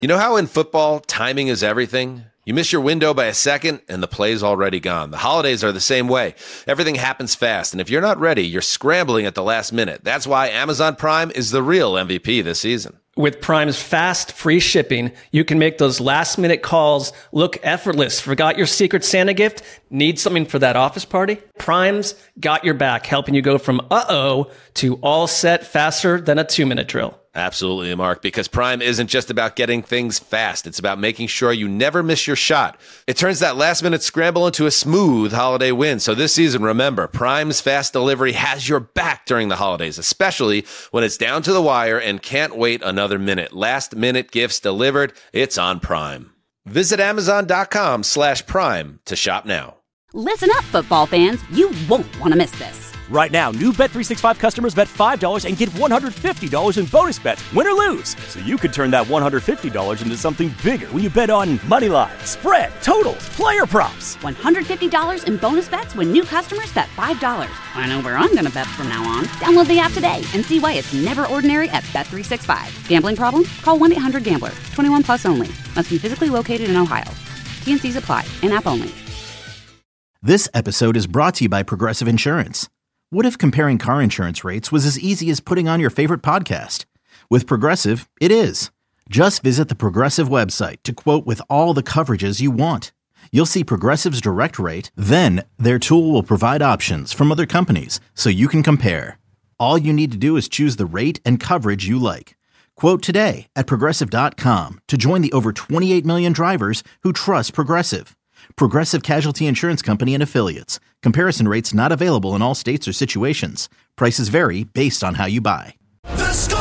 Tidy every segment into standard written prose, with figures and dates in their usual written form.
You know how in football, timing is everything? You miss your window by a second, and the play's already gone. The holidays are the same way. Everything happens fast, and if you're not ready, you're scrambling at the last minute. That's why Amazon Prime is the real MVP this season. With Prime's fast, free shipping, you can make those last-minute calls look effortless. Forgot your Secret Santa gift? Need something for that office party? Prime's got your back, helping you go from uh-oh to all set faster than a 2-minute drill. Absolutely, Mark, because Prime isn't just about getting things fast. It's about making sure you never miss your shot. It turns that last-minute scramble into a smooth holiday win. So this season, remember, Prime's fast delivery has your back during the holidays, especially when it's down to the wire and can't wait another minute. Last-minute gifts delivered. It's on Prime. Visit Amazon.com/Prime to shop now. Listen up, football fans. You won't want to miss this. Right now, new Bet365 customers bet $5 and get $150 in bonus bets, win or lose. So you could turn that $150 into something bigger when you bet on moneyline, spread, totals, player props. $150 in bonus bets when new customers bet $5. I know where I'm going to bet from now on. Download the app today and see why it's never ordinary at Bet365. Gambling problem? Call 1-800-GAMBLER. 21 plus only. Must be physically located in Ohio. T&Cs apply. In-app only. This episode is brought to you by Progressive Insurance. What if comparing car insurance rates was as easy as putting on your favorite podcast? With Progressive, it is. Just visit the Progressive website to quote with all the coverages you want. You'll see Progressive's direct rate, then their tool will provide options from other companies so you can compare. All you need to do is choose the rate and coverage you like. Quote today at Progressive.com to join the over 28 million drivers who trust Progressive. Progressive Casualty Insurance Company and Affiliates. Comparison rates not available in all states or situations. Prices vary based on how you buy. The Score!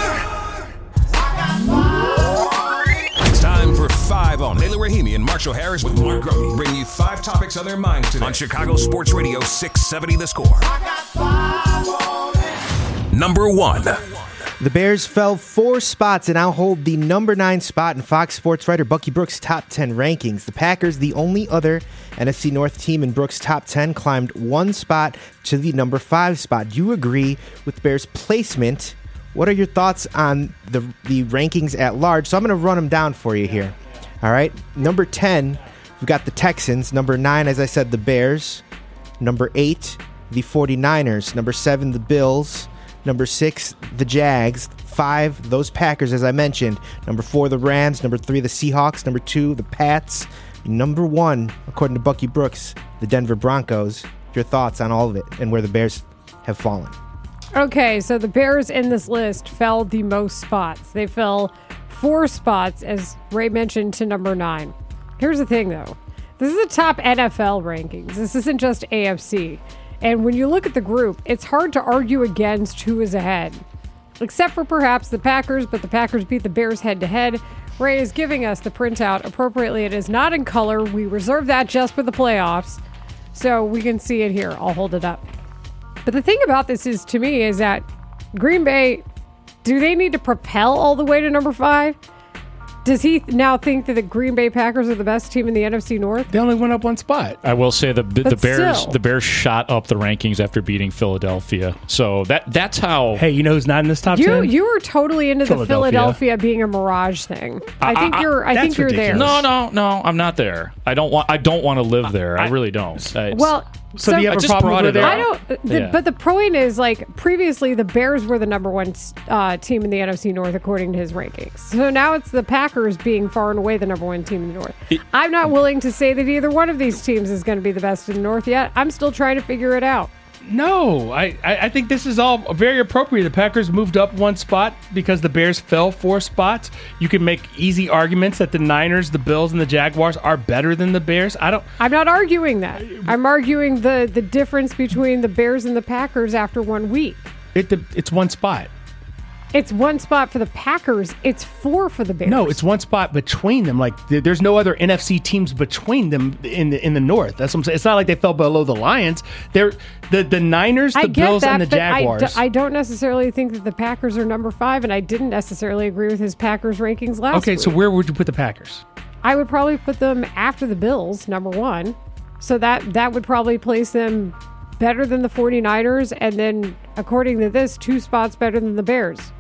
It's time for 5 on. Taylor Rahimi and Marshall Harris with Mark Grote bring you 5 topics on their minds today on Chicago Sports Radio 670 The Score. Number 1. The Bears fell 4 spots and now hold the number 9 spot in Fox Sports writer Bucky Brooks' top 10 rankings. The Packers, the only other NFC North team in Brooks' top 10, climbed 1 spot to the number 5 spot. Do you agree with the Bears' placement? What are your thoughts on the rankings at large? So I'm going to run them down for you here. All right. Number 10, we've got the Texans. Number 9, as I said, the Bears. Number 8, the 49ers. Number 7, the Bills. Number 6, the Jags. 5, those Packers, as I mentioned. Number 4, the Rams. Number 3, the Seahawks. Number 2, the Pats. Number 1, according to Bucky Brooks, the Denver Broncos. Your thoughts on all of it and where the Bears have fallen. Okay, so the Bears in this list fell the most spots. They fell 4 spots, as Ray mentioned, to number 9. Here's the thing, though. This is the top NFL rankings. This isn't just AFC. And when you look at the group, it's hard to argue against who is ahead. Except for perhaps the Packers, but the Packers beat the Bears head-to-head. Ray is giving us the printout appropriately. It is not in color. We reserve that just for the playoffs, so we can see it here. I'll hold it up. But the thing about this is, to me, is that Green Bay, do they need to propel all the way to number 5? Does he now think that the Green Bay Packers are the best team in the NFC North? They only went up 1 spot. I will say the Bears shot up the rankings after beating Philadelphia. So that's how. Hey, you know who's not in this top 10? You were totally into the Philadelphia being a mirage thing. I think you're there. No, I'm not there. I don't want to live there. I really don't. So do you have a problem over there? But the point is, like, previously the Bears were the number 1 team in the NFC North according to his rankings. So now it's the Packers being far and away the number 1 team in the North. I'm not willing to say that either one of these teams is going to be the best in the North yet. I'm still trying to figure it out. No, I think this is all very appropriate. The Packers moved up 1 spot because the Bears fell 4 spots. You can make easy arguments that the Niners, the Bills, and the Jaguars are better than the Bears. I'm not arguing that. I'm arguing the difference between the Bears and the Packers after 1 week. It's 1 spot. It's 1 spot for the Packers. It's 4 for the Bears. No, it's 1 spot between them. Like, there's no other NFC teams between them in the North. That's what I'm saying. It's not like they fell below the Lions. They're the Niners, the Bills, and the Jaguars. I don't necessarily think that the Packers are number 5, and I didn't necessarily agree with his Packers rankings last week. Okay, so where would you put the Packers? I would probably put them after the Bills, number 1. So that would probably place them better than the 49ers, and then, according to this, 2 spots better than the Bears.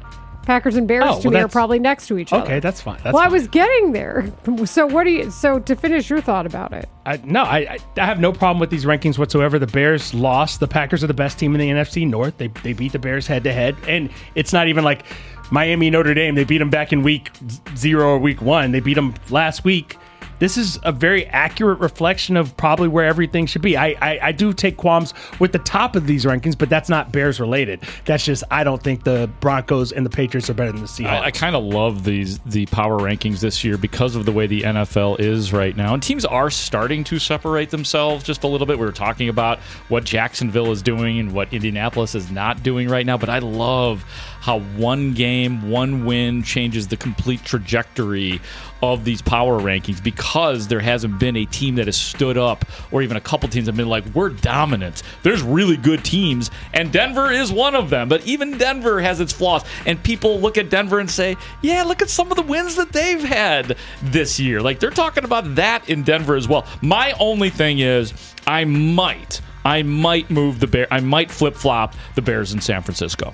Packers and Bears to me are probably next to each other. Okay, that's fine. I was getting there. So to finish your thought about it. I have no problem with these rankings whatsoever. The Bears lost. The Packers are the best team in the NFC North. They beat the Bears head to head. And it's not even like Miami, Notre Dame. They beat them back in week 0 or week 1. They beat them last week. This is a very accurate reflection of probably where everything should be. I do take qualms with the top of these rankings, but that's not Bears related. That's just I don't think the Broncos and the Patriots are better than the Seahawks. I kind of love the power rankings this year because of the way the NFL is right now. And teams are starting to separate themselves just a little bit. We were talking about what Jacksonville is doing and what Indianapolis is not doing right now, but I love how one game, one win changes the complete trajectory of these power rankings because there hasn't been a team that has stood up or even a couple teams have been like, we're dominant. There's really good teams, and Denver is one of them. But even Denver has its flaws, and people look at Denver and say, yeah, look at some of the wins that they've had this year. Like, they're talking about that in Denver as well. My only thing is I might move the Bears. I might flip-flop the Bears in San Francisco.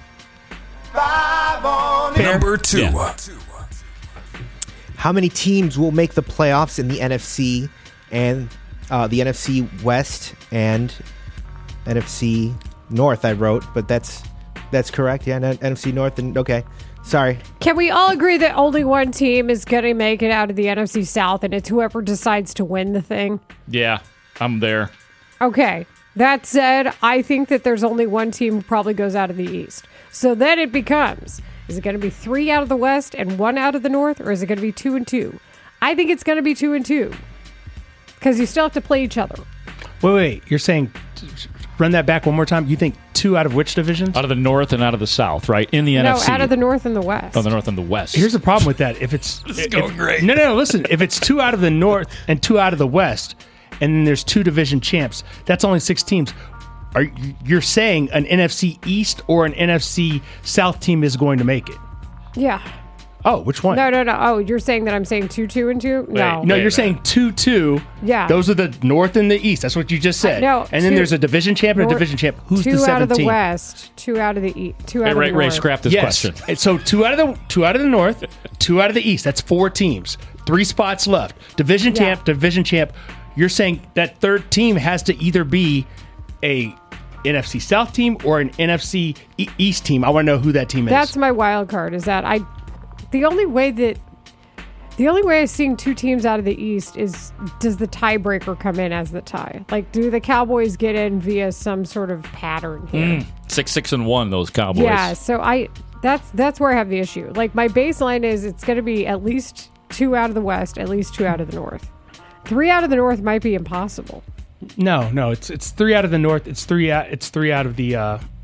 Number 2. Yeah. How many teams will make the playoffs in the NFC and the NFC West and NFC North? I wrote, but that's correct. Yeah, NFC North and okay. Sorry. Can we all agree that only one team is going to make it out of the NFC South, and it's whoever decides to win the thing? Yeah, I'm there. Okay. That said, I think that there's only one team who probably goes out of the East. So then it becomes, is it going to be 3 out of the West and 1 out of the North, or is it going to be 2 and 2? I think it's going to be 2 and 2 because you still have to play each other. Wait. You're saying, run that back one more time. You think 2 out of which divisions? Out of the North and out of the South, right? In the NFC. No, out of the North and the West. Oh, the North and the West. Here's the problem with that. If it's this is going great. No, listen. If it's 2 out of the North and 2 out of the West, and then there's 2 division champs, that's only 6 teams. You're saying an NFC East or an NFC South team is going to make it? Yeah. Oh, which one? No. Oh, you're saying that I'm saying 2 and 2? No. No, you're saying 2-2. Yeah. Those are the North and the East. That's what you just said. No. And then there's a division champ and a division champ. Who's the 7th team? 2 out of the West, 2 out of the East, 2 out of the North. Ray, scrap this question. So 2 out of the North, 2 out of the East. That's 4 teams. 3 spots left. Division champ. You're saying that third team has to either be a NFC South team or an NFC East team. I want to know who that team is. That's my wild card. Is that the only way I'm seeing 2 teams out of the East is, does the tiebreaker come in as the tie? Like, do the Cowboys get in via some sort of pattern here? 6-1, those Cowboys. Yeah, so that's where I have the issue. Like, my baseline is it's going to be at least 2 out of the West, at least 2 out of the North. 3 out of the North might be impossible. No, it's 3 out of the North. It's 3 out of the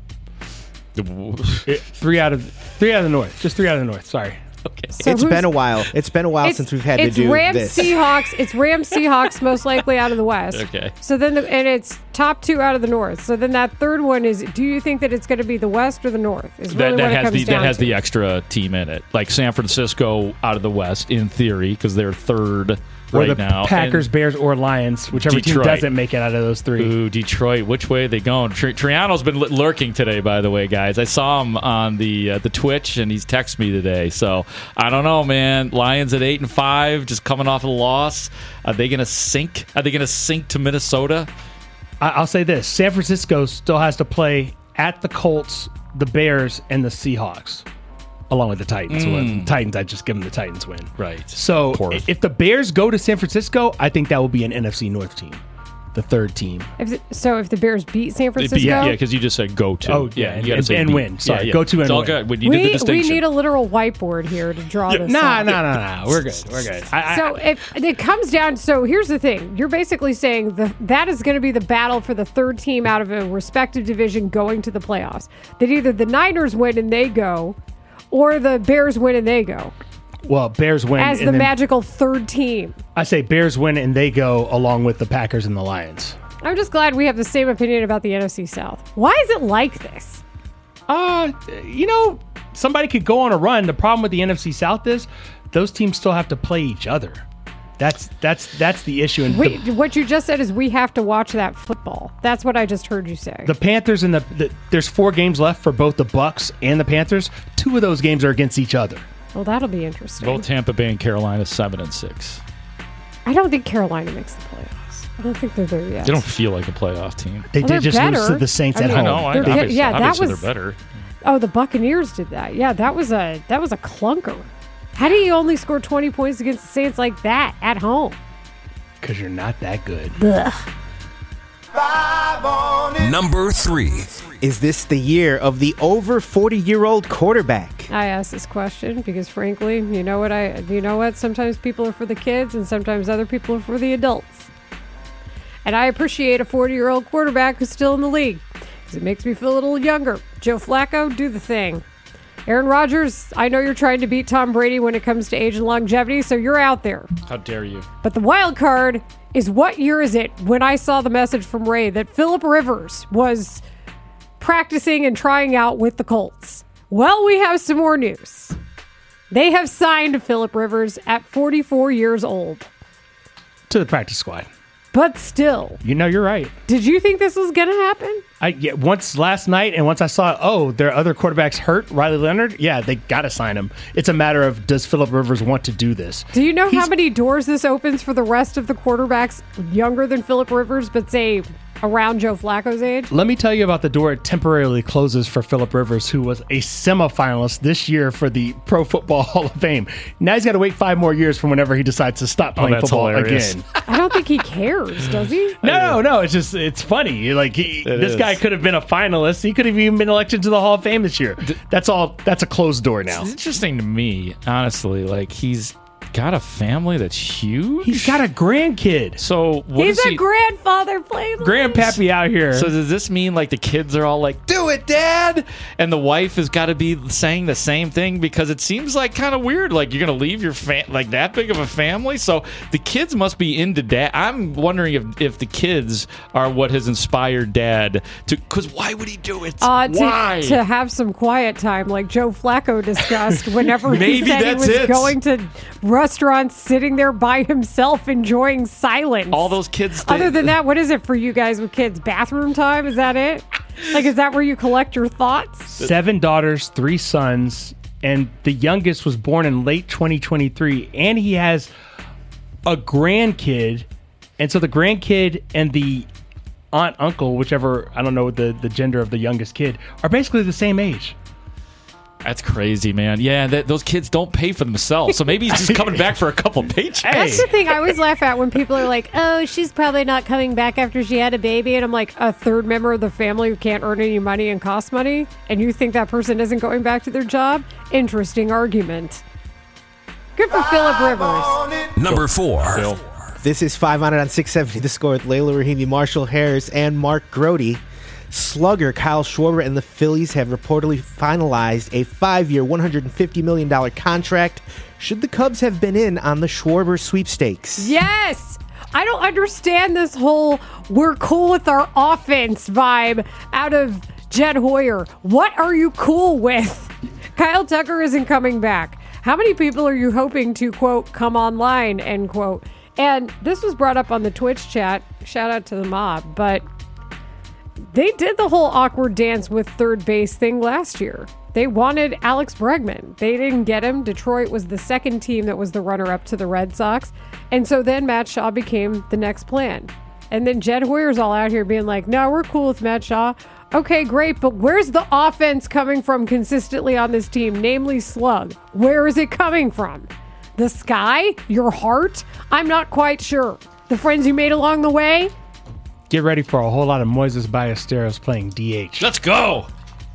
3 out of the North. Just 3 out of the North. Sorry. Okay. So it's been a while. It's been a while since we've had to do this. It's Rams Seahawks most likely out of the West. Okay. So then and it's top 2 out of the North. So then that third one is, do you think that it's going to be the West or the North? Is really what it comes down that has to. the extra team in it. Like San Francisco out of the West in theory because they're third right now. Packers, Bears, or Lions, whichever team doesn't make it out of those 3. Ooh, Detroit. Which way are they going? Triano's been lurking today, by the way, guys. I saw him on the Twitch, and he's texted me today. So I don't know, man. Lions at 8-5, just coming off a loss. Are they going to sink? Are they going to sink to Minnesota? I'll say this: San Francisco still has to play at the Colts, the Bears, and the Seahawks, along with the Titans. The Titans, I just give them the Titans win. Right. So if the Bears go to San Francisco, I think that will be an NFC North team, the third team. If the Bears beat San Francisco? Yeah, because you just said go to. Oh, yeah, and win. Sorry, go to and it's all win. good. We need the distinction. We need a literal whiteboard here to draw this Nah. We're good. So if it comes down, so here's the thing. You're basically saying that is going to be the battle for the third team out of a respective division going to the playoffs. That either the Niners win and they go, or the Bears win and they go. Well, Bears win. As the magical third team. I say Bears win and they go along with the Packers and the Lions. I'm just glad we have the same opinion about the NFC South. Why is it like this? Somebody could go on a run. The problem with the NFC South is those teams still have to play each other. That's the issue. And what you just said is we have to watch that football. That's what I just heard you say. The Panthers and there's 4 games left for both the Bucs and the Panthers. 2 of those games are against each other. Well, that'll be interesting. Both Tampa Bay and Carolina 7-6. I don't think Carolina makes the playoffs. I don't think they're there yet. They don't feel like a playoff team. They did just lose to the Saints at home. I know. Obviously they're better. Oh, the Buccaneers did that. Yeah, that was a clunker. How do you only score 20 points against the Saints like that at home? Because you're not that good. Ugh. Number 3. Is this the year of the over 40-year-old quarterback? I asked this question because, frankly, you know what? Sometimes people are for the kids and sometimes other people are for the adults. And I appreciate a 40-year-old quarterback who's still in the league because it makes me feel a little younger. Joe Flacco, do the thing. Aaron Rodgers, I know you're trying to beat Tom Brady when it comes to age and longevity, so you're out there. How dare you? But the wild card is, what year is it when I saw the message from Ray that Phillip Rivers was practicing and trying out with the Colts? Well, we have some more news. They have signed Phillip Rivers at 44 years old. To the practice squad. But still. You're right. Did you think this was going to happen? Once last night and once I saw, there are other quarterbacks hurt, Riley Leonard, they got to sign him. It's a matter of, does Phillip Rivers want to do this? Do you know how many doors this opens for the rest of the quarterbacks younger than Phillip Rivers, but say around Joe Flacco's age? Let me tell you about the door it temporarily closes for Phillip Rivers, who was a semifinalist this year for the Pro Football Hall of Fame. Now he's got to wait 5 more years from whenever he decides to stop playing football again. I don't think he cares, does he? No. It's funny. This guy could have been a finalist. He could have even been elected to the Hall of Fame this year. That's a closed door now. It's interesting to me, honestly. He's got a family that's huge. He's got a grandkid. So he's a grandfather playing Grandpappy out here. So does this mean the kids are all like, do it, Dad? And the wife has got to be saying the same thing, because it seems kind of weird. You're going to leave your that big of a family. So the kids must be into Dad. I'm wondering if the kids are what has inspired Dad to, because why would he do it? Why? To have some quiet time like Joe Flacco discussed whenever he said he was going to restaurants, sitting there by himself enjoying silence. All those kids. Other than that, what is it for you guys with kids? Bathroom time? Is that it? Is that where you collect your thoughts? 7 daughters, 3 sons, and the youngest was born in late 2023, and he has a grandkid. And so the grandkid and the aunt, uncle, whichever, I don't know the gender of the youngest kid, are basically the same age. That's crazy, man. Yeah, those kids don't pay for themselves, so maybe he's just coming back for a couple paychecks. That's the thing I always laugh at when people are like, oh, she's probably not coming back after she had a baby. And I'm like, a third member of the family who can't earn any money and cost money? And you think that person isn't going back to their job? Interesting argument. Good for Phillip Rivers. Number 4. This is 5 on it on 670. The Score with Layla Rahimi, Marshall Harris, and Mark Grody. Slugger Kyle Schwarber and the Phillies have reportedly finalized a 5-year, $150 million contract. Should the Cubs have been in on the Schwarber sweepstakes? Yes! I don't understand this whole we're cool with our offense vibe out of Jed Hoyer. What are you cool with? Kyle Tucker isn't coming back. How many people are you hoping to, quote, come online, end quote? And this was brought up on the Twitch chat. Shout out to the mob. But they did the whole awkward dance with third base thing last year. They wanted Alex Bregman. They didn't get him. Detroit was the second team that was the runner-up to the Red Sox. And so then Matt Shaw became the next plan. And then Jed Hoyer's all out here being like, no, we're cool with Matt Shaw. Okay, great, but where's the offense coming from consistently on this team, namely slug? Where is it coming from? The sky? Your heart? I'm not quite sure. The friends you made along the way? Get ready for a whole lot of Moises Ballesteros playing DH. Let's go.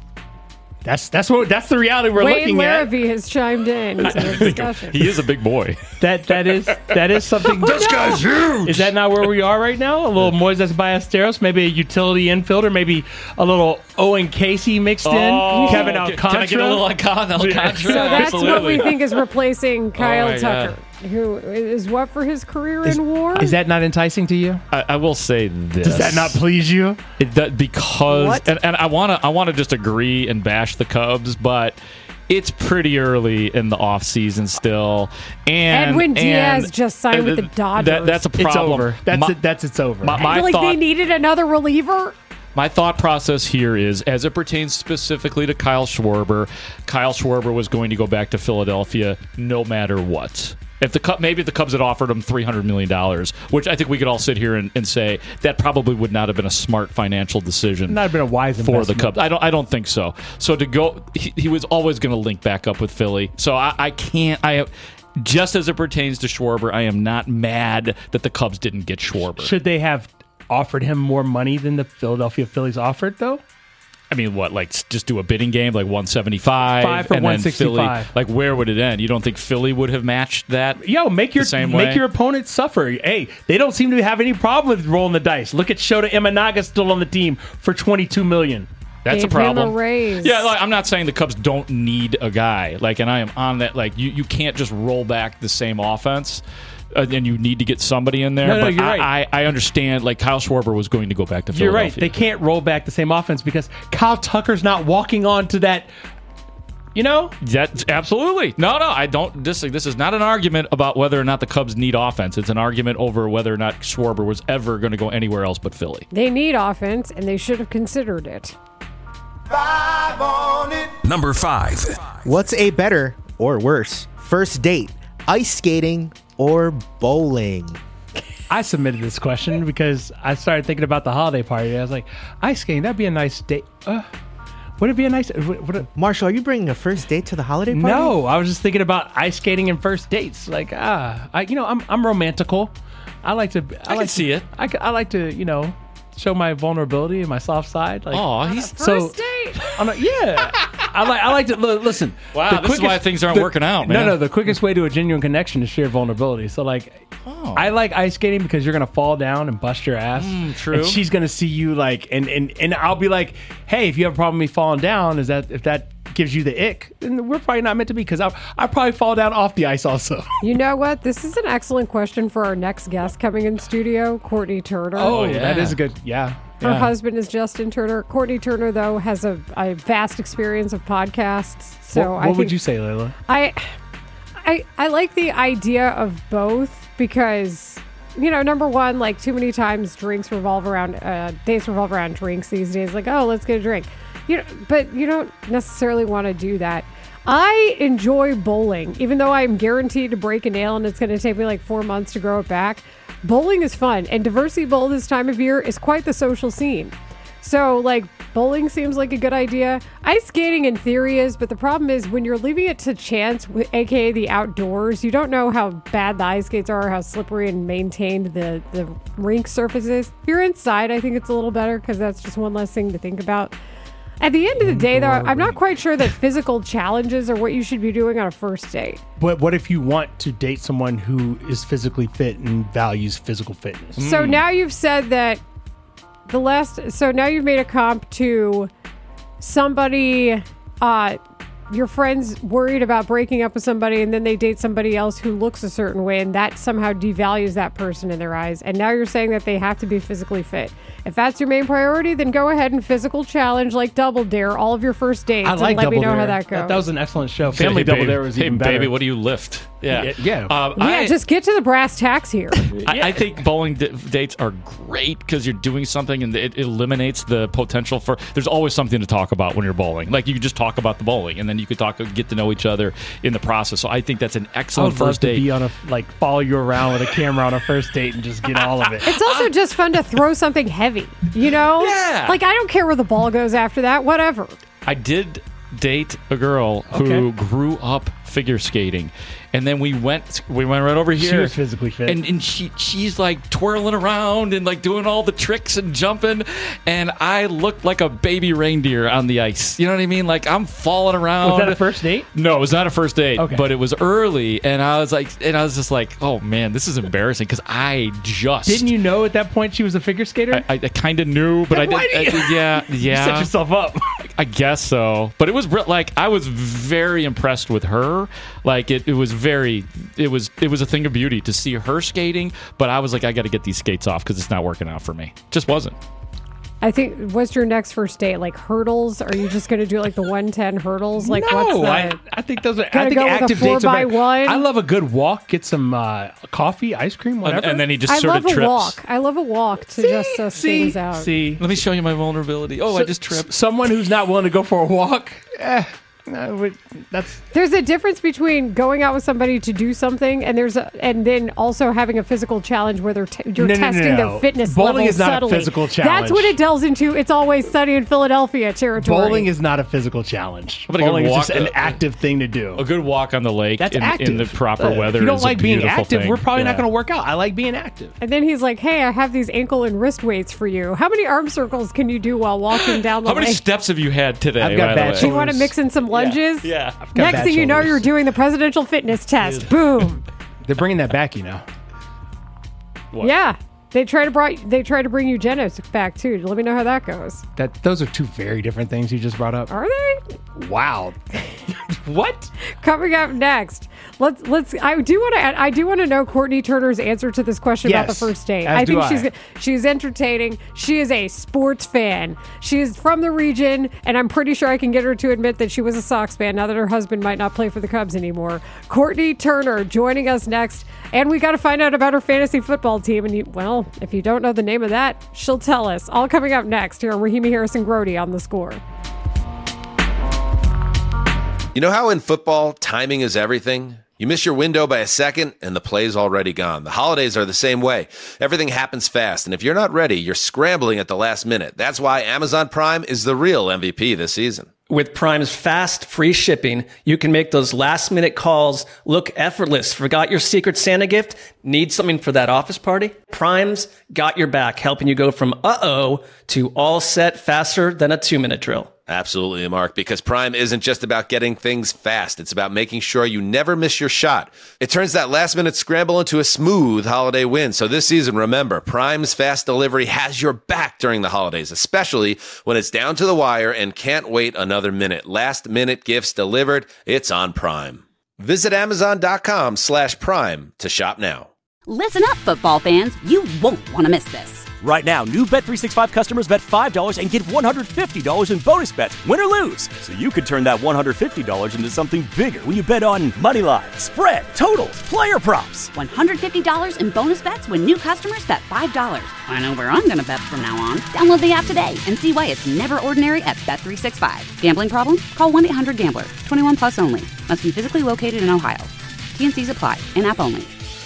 That's the reality we're looking at. Wayne Larrivee has chimed in to the discussion. He is a big boy. That is something. This guy's huge. Is that not where we are right now? A little Moises Ballesteros, maybe a utility infielder, maybe a little Owen Casey mixed in. Kevin Alcantara. Can I get a little Alcantara? So that's what we think is replacing Kyle Tucker. Who is what for his career in war? Is that not enticing to you? I will say this. Does that not please you? It does, because and I want to just agree and bash the Cubs, but it's pretty early in the offseason still. And Edwin Diaz just signed with the Dodgers. That's a problem. It's over. I feel like they needed another reliever. My thought process here is, as it pertains specifically to Kyle Schwarber was going to go back to Philadelphia no matter what. If maybe the Cubs had offered him $300 million, which I think we could all sit here and say that probably would not have been a smart financial decision. Not have been a wise for investment. the Cubs. I don't think so. So to go, he was always going to link back up with Philly. So I can't. Just as it pertains to Schwarber, I am not mad that the Cubs didn't get Schwarber. Should they have offered him more money than the Philadelphia Phillies offered, though? I mean, what, like just do a bidding game, like 175? 5 for and 165. Then Philly, like where would it end? You don't think Philly would have matched that? Yo, make your way? opponent suffer. Hey, they don't seem to have any problem with rolling the dice. Look at Shota Imanaga still on the team for $22 million. That's Gave a problem. him a raise. Yeah, like, I'm not saying the Cubs don't need a guy. Like, and I am on that. Like, you can't just roll back the same offense. And you need to get somebody in there. No, but you're right. I understand, like, Kyle Schwarber was going to go back to Philadelphia. You're right. They can't roll back the same offense because Kyle Tucker's not walking on to that, you know? That's absolutely. No, I don't. This is not an argument about whether or not the Cubs need offense. It's an argument over whether or not Schwarber was ever going to go anywhere else but Philly. They need offense, and they should have considered it. Number 5. What's a better or worse first date? Ice skating or bowling? I submitted this question because I started thinking about the holiday party. I was like, ice skating, that'd be a nice date. Would it be a nice... Marshall, are you bringing a first date to the holiday party? No, I was just thinking about ice skating and first dates. Like, I'm romantical. I like to... I can see it. I like to, show my vulnerability and my soft side. Like, he's First date. Yeah. I like to listen. Wow, this is why things aren't working out, man. No, the quickest way to a genuine connection is share vulnerability. So, I like ice skating because you're gonna fall down and bust your ass. True. And she's gonna see you and I'll be like, hey, if you have a problem with me falling down, if that gives you the ick, then we're probably not meant to be because I'll probably fall down off the ice also. You know what? This is an excellent question for our next guest coming in studio, Courtney Turner. Oh, yeah. That is a good. Yeah. Her husband is Justin Turner. Courtney Turner, though, has a vast experience of podcasts. So what would you say, Layla? I like the idea of both because, number one, like too many times dates revolve around drinks these days. Like, oh, let's get a drink. But you don't necessarily want to do that. I enjoy bowling, even though I'm guaranteed to break a nail and it's going to take me like 4 months to grow it back. Bowling is fun, and Diversity Bowl this time of year is quite the social scene. So, bowling seems like a good idea. Ice skating in theory is, but the problem is when you're leaving it to chance, aka the outdoors, you don't know how bad the ice skates are, how slippery and maintained the rink surface is. If you're inside, I think it's a little better because that's just one less thing to think about. At the end of the day, though, I'm not quite sure that physical challenges are what you should be doing on a first date. But what if you want to date someone who is physically fit and values physical fitness? So now you've said that now you've made a comp to somebody, your friend's worried about breaking up with somebody and then they date somebody else who looks a certain way and that somehow devalues that person in their eyes. And now you're saying that they have to be physically fit. If that's your main priority, then go ahead and physical challenge like Double Dare all of your first dates and let me know how that goes. That was an excellent show. Family Double Dare was even better. Baby, what do you lift? Yeah. Just get to the brass tacks here. I think bowling dates are great because you're doing something and it eliminates the potential for... There's always something to talk about when you're bowling. Like, you can just talk about the bowling and then you could get to know each other in the process. So I think that's an excellent first date. I would love to be follow you around with a camera on a first date and just get all of it. It's also just fun to throw something heavy, Yeah. Like, I don't care where the ball goes after that, whatever. I did date a girl who grew up figure skating. And then we went right over here. She was physically fit. And she's like twirling around and like doing all the tricks and jumping. And I looked like a baby reindeer on the ice. You know what I mean? Like, I'm falling around. Was that a first date? No, it was not a first date. Okay. But it was early. And I was just like, oh man, this is embarrassing because I just... Didn't you know at that point she was a figure skater? I kind of knew, but I didn't. Yeah. You set yourself up. I guess so. But it was I was very impressed with her. Like, it was a thing of beauty to see her skating, but I was like, I got to get these skates off because it's not working out for me. Just wasn't. I think, what's your next first date? Like hurdles? Are you just going to do like the 110 hurdles? Like no, what's that? I think those are. Gonna I think go with a active dates are better. 4x1? I love a good walk. Get some coffee, ice cream, whatever. And then he just I sort love of a trips. walk. I love a walk to just suss things out. See, Let me show you my vulnerability. Oh, I just tripped. Someone who's not willing to go for a walk. That's There's a difference between going out with somebody to do something and then also having a physical challenge where you're testing their fitness Bowling level is not subtly. a physical challenge. That's what it delves into. It's Always Sunny in Philadelphia territory. Bowling is not a physical challenge. How about a good Bowling is walk, just an active thing to do. A good walk on the lake That's active. in the proper weather. If you don't is a like being beautiful active, thing. we're probably not Yeah. going to work out. I like being active. And then he's like, hey, I have these ankle and wrist weights for you. How many arm circles can you do while walking down the How many lake? steps have you had today? I've got by the bad way? Do you want to mix in some lunges? Yeah. I've got Next bad thing you know, shoulders. you're doing the presidential fitness test. Boom. They're bringing that back, you know. What? Yeah. They try to bring eugenics back too. Let me know how that goes. Those are two very different things you just brought up. Are they? Wow. What? Coming up next, I do want to know Courtney Turner's answer to this question about the Yes, first date. as I do think I. she's entertaining. She is a sports fan. She is from the region, and I'm pretty sure I can get her to admit that she was a Sox fan now that her husband might not play for the Cubs anymore. Courtney Turner joining us next, and we got to find out about her fantasy football team. And if you don't know the name of that, she'll tell us. All coming up next here on Rahimi Harrison Grody on The Score. You know how in football, timing is everything? You miss your window by a second, and the play's already gone. The holidays are the same way. Everything happens fast, and if you're not ready, you're scrambling at the last minute. That's why Amazon Prime is the real MVP this season. With Prime's fast, free shipping, you can make those last-minute calls look effortless. Forgot your Secret Santa gift? Need something for that office party? Prime's got your back, helping you go from uh-oh to all set faster than a 2-minute drill. Absolutely, Mark, because Prime isn't just about getting things fast. It's about making sure you never miss your shot. It turns that last-minute scramble into a smooth holiday win. So this season, remember, Prime's fast delivery has your back during the holidays, especially when it's down to the wire and can't wait another minute. Last-minute gifts delivered, it's on Prime. Visit Amazon.com/Prime to shop now. Listen up, football fans. You won't want to miss this. Right now, new Bet365 customers bet $5 and get $150 in bonus bets, win or lose. So you could turn that $150 into something bigger when you bet on moneyline, spread, totals, player props. $150 in bonus bets when new customers bet $5. I know where I'm going to bet from now on. Download the app today and see why it's never ordinary at Bet365. Gambling problem? Call 1-800-GAMBLER. 21 plus only. Must be physically located in Ohio. T&Cs apply. In-app only.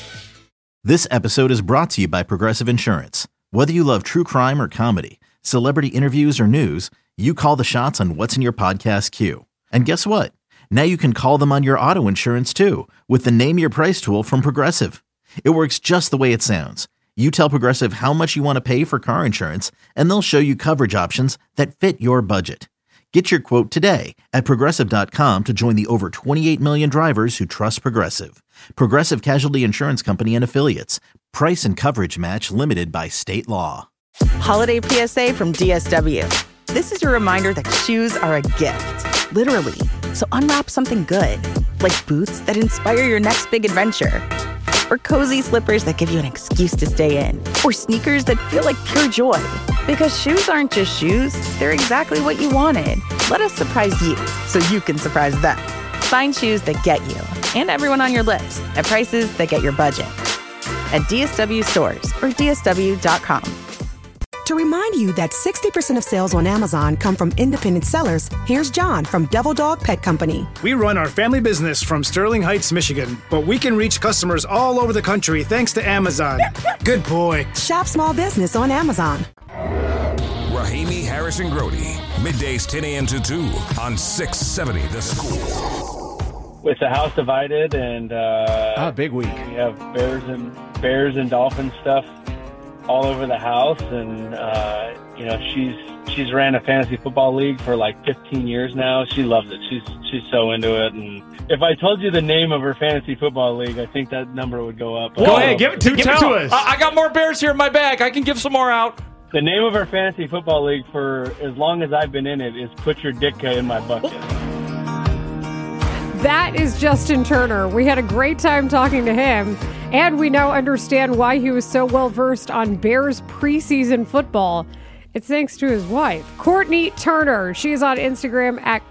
This episode is brought to you by Progressive Insurance. Whether you love true crime or comedy, celebrity interviews or news, you call the shots on what's in your podcast queue. And guess what? Now you can call them on your auto insurance too with the Name Your Price tool from Progressive. It works just the way it sounds. You tell Progressive how much you want to pay for car insurance, and they'll show you coverage options that fit your budget. Get your quote today at Progressive.com to join the over 28 million drivers who trust Progressive. Progressive Casualty Insurance Company and Affiliates. Price and coverage match limited by state law. Holiday PSA from DSW. This is your reminder that shoes are a gift, literally. So unwrap something good, like boots that inspire your next big adventure, or cozy slippers that give you an excuse to stay in, or sneakers that feel like pure joy. Because shoes aren't just shoes, they're exactly what you wanted. Let us surprise you so you can surprise them. Find shoes that get you and everyone on your list at prices that get your budget. At DSW stores or DSW.com. To remind you that 60% of sales on Amazon come from independent sellers, here's John from Devil Dog Pet Company. We run our family business from Sterling Heights, Michigan, but we can reach customers all over the country thanks to Amazon. Good boy. Shop small business on Amazon. Rahimi Harrison Grody, middays 10 a.m. to 2 on 670 The Score. With the house divided and big week. We have bears and dolphin stuff all over the house, and she's ran a fantasy football league for like 15 years now. She loves it. She's so into it. And if I told you the name of her fantasy football league, I think that number would go up. Go ahead, give it to us. I got more bears here in my bag. I can give some more out. The name of her fantasy football league for as long as I've been in it is Put Your Ditka in My Bucket. That is Justin Turner. We had a great time talking to him, and we now understand why he was so well versed on Bears preseason football. It's thanks to his wife, Courtney Turner. She's on Instagram at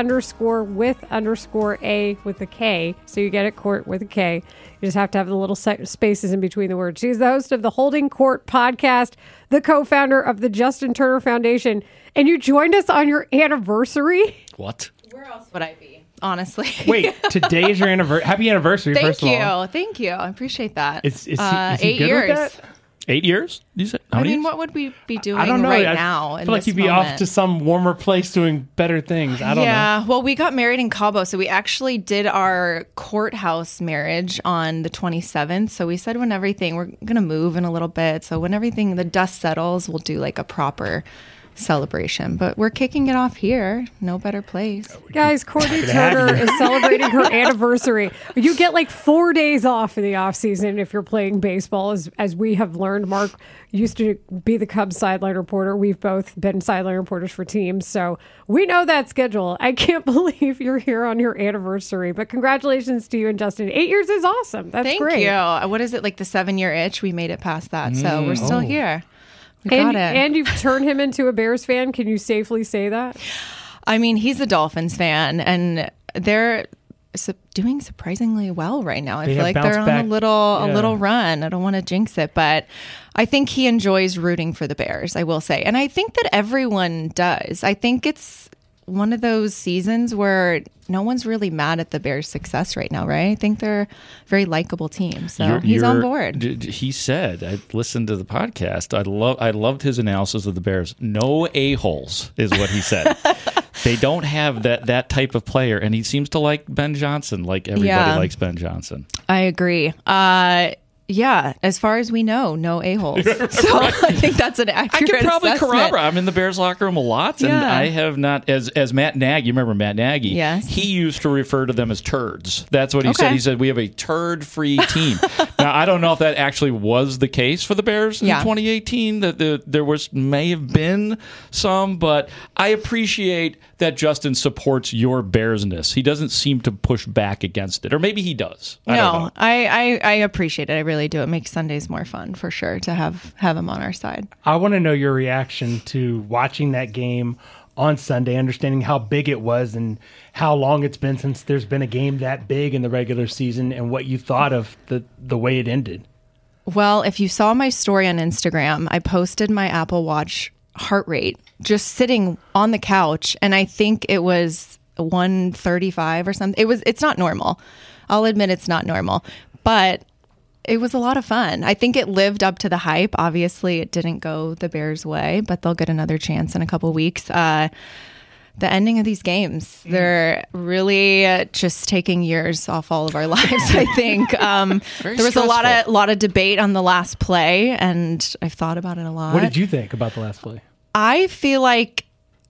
Court_with_A with a K. So you get it, Court with a K. You just have to have the little spaces in between the words. She's the host of the Holding Court podcast, the co-founder of the Justin Turner Foundation. And you joined us on your anniversary. What? Where else would I be? Honestly. Wait, today is your anniversary. Happy anniversary, first of all. Thank you. I appreciate that. Is he 8 good years. with that? 8 years? You said? I mean, what would we be doing I don't know. right I now? feel like you'd be off to some warmer place doing better things. I don't know. Yeah. Well, we got married in Cabo, so we actually did our courthouse marriage on the 27th. So we said we're going to move in a little bit. So when the dust settles, we'll do like a proper celebration. But we're kicking it off here. No better place. Guys, Courtney Turner is celebrating her anniversary. You get like 4 days off in the off season if you're playing baseball, as we have learned. Mark used to be the Cubs sideline reporter. We've both been sideline reporters for teams, so we know that schedule. I can't believe you're here on your anniversary, but congratulations to you and Justin. 8 years is awesome. That's Thank great. you. What is it, like the 7-year itch? We made it past that, so we're still here. We got it. And you've turned him into a Bears fan. Can you safely say that? I mean, he's a Dolphins fan, and they're doing surprisingly well right now. I feel like they're on a little run. I don't want to jinx it, but I think he enjoys rooting for the Bears, I will say. And I think that everyone does. I think it's one of those seasons where no one's really mad at the Bears' success right now, right? I think they're a very likable team. So he's on board. He said, I listened to the podcast. I loved his analysis of the Bears. No a-holes is what he said. They don't have that type of player, and he seems to like Ben Johnson, like everybody likes Ben Johnson. I agree. Yeah, as far as we know, no a-holes. So I think that's an accurate I can probably assessment. corroborate. I'm in the Bears locker room a lot, and I have not, as Matt Nagy, you remember Matt Nagy? Yes. He used to refer to them as turds. That's what he said. He said, we have a turd-free team. Now, I don't know if that actually was the case for the Bears in 2018, that there may have been some, but I appreciate that Justin supports your Bearsness. He doesn't seem to push back against it, or maybe he does. I don't know. I appreciate it. I really do. It makes Sundays more fun for sure to have him on our side. I want to know your reaction to watching that game on Sunday, understanding how big it was and how long it's been since there's been a game that big in the regular season, and what you thought of the way it ended. Well, if you saw my story on Instagram, I posted my Apple Watch heart rate just sitting on the couch, and I think it was 135 or something. It's not normal. I'll admit it's not normal, but it was a lot of fun. I think it lived up to the hype. Obviously, it didn't go the Bears' way, but they'll get another chance in a couple weeks. The ending of these games, they're really just taking years off all of our lives, I think. There was stressful. a lot of debate on the last play, and I've thought about it a lot. What did you think about the last play? I feel like